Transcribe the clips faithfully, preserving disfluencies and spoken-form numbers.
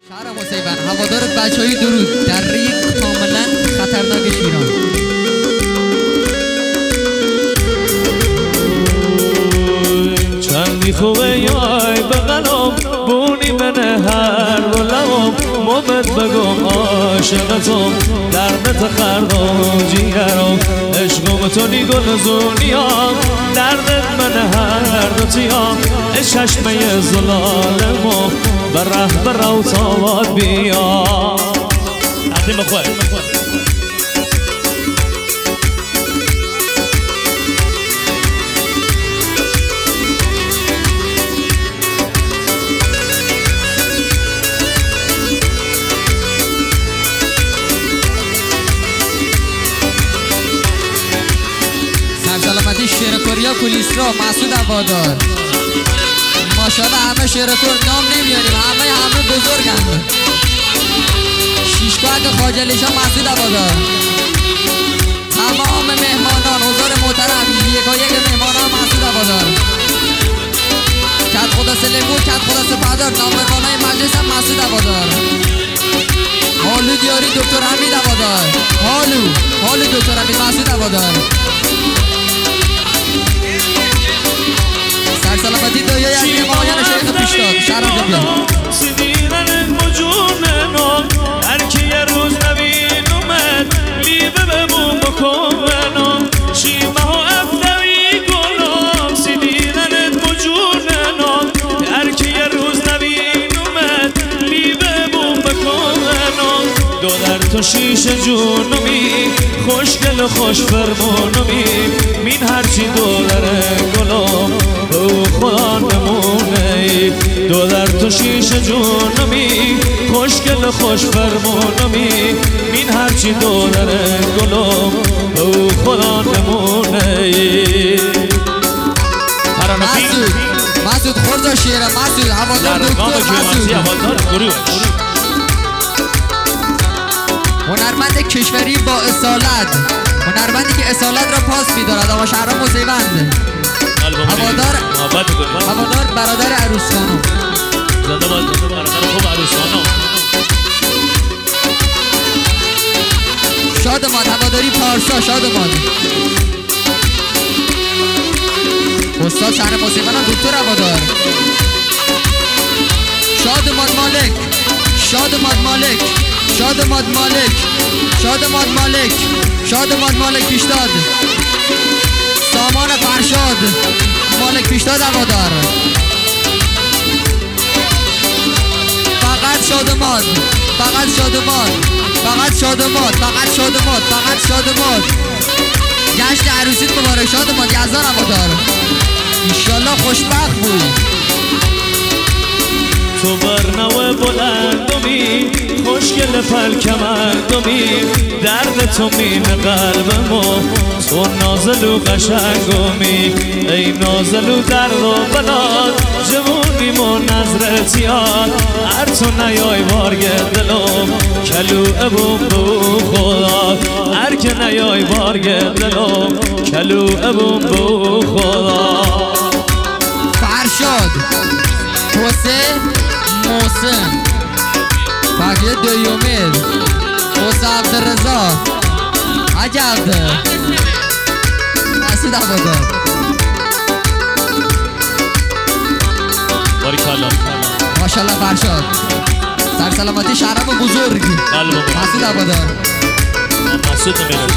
شهر مسیبن هوادار بچه‌های درود در ریگ کاملا خطرناک شیران. چندی خوبه یای بغلم بونی من هر ولم مومد بگم عاشقتم دردت خردم جیگرم عشقم تو نیگل زونیام دردت من هر دوتیام چشمه زلالمو بره بره و تاوات بیام تقدیم خواه سلامتی شیرکوریا کلیسرا مسعود هوادار. ماشاءالله همه شیرکور نام نمیاریم، همه همه بزرگند. شیشکاک خاجلیشا مسعود هوادار. تمام مهمانان حضار محترم یکا یک مهمانان مسعود هوادار. کت خدا سلیمور کت خدا سپهدار نامبرمانای مجلس هم مسعود هوادار. حالو دیاری دکتر حمید هوادار. حالو حالو دکتر حمید مسعود هوادار. سلامتی دویای علی مایان شیخ پیشتاد شهرم جبیان سیدیرن مجوننان هرکی یه روز نبین اومد لیبه بمون بکنن شیمه ها افتوی گلام سیدیرن مجوننان هرکی یه روز نبین اومد لیبه بمون بکنن دو در تو شیش جونمی خوشگل و خوش فرمونمی مین هرچی دو در گلام او خدا نمونه دو در تو شیش جونمی خوشگل خوش فرمونمی مین هرچی دو در گلم او خدا نمونه مسعود مسعود خورزا شیره مسعود هوادار دکتر مسعود هنرمند کشوری با اصالت، هنرمندی که اصالت را پاس می‌دارد. آقا شهرام مسیبند هوادار هوادار برادر عروسخانم زنده باد برادر خوب عروسخانم شادمان هواداری پارسا شادمان استاد شهر مسیبند دکتر هوادار شادمان مالک شادمان مالک شادمان مالک شادمان مالک شادمان مالک پیشداد سامان فرشاد مالک پیشداد هوادار فقط شادمان فقط شادمان فقط شادمان فقط شادمان فقط شادمان جشن عروسیت مبارک شادمان یزدان هوادار انشالله خوشبخت بود تو برنو بلندمی خوشگل پلکمندمی درد تو مین قلبمو تو نازلو قشنگمی ای نازلو درد و بلاد جوونیم و نظرتیان هر تو نیای بارگ دلم کلو ابون بو خدا هر که نیای بارگ دلم کلو ابون بو خدا فرشاد حسین محسن فقیه دویومید حسین عبدالرزا عجب مسعود هوادار باریکالله ماشاءالله فرشاد سر سلامتی شهرم بزرگ مسعود هوادار مسعود نمیرد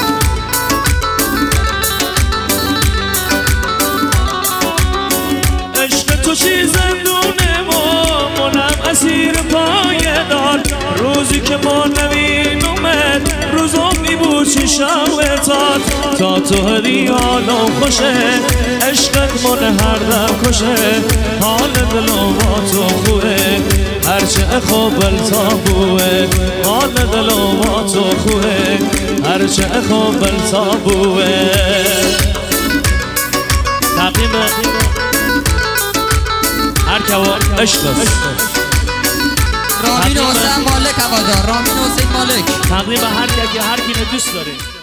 عشق تو چی زندونه ما منم اسیر پایدار روزی که ما نمین اومد روزم میبود چی شوتاد تا تو هدی حالم خوشه عشقت من هر دم کشه حال دلم با تو خوبه هرچه خوبل تا بوه حال دلم با تو خوبه هرچه خوبل تا بوه تقییم هر که عشق است رامین حسین مالک هوادار رامین حسین مالک تقریبا هر کی هر کی دوست داره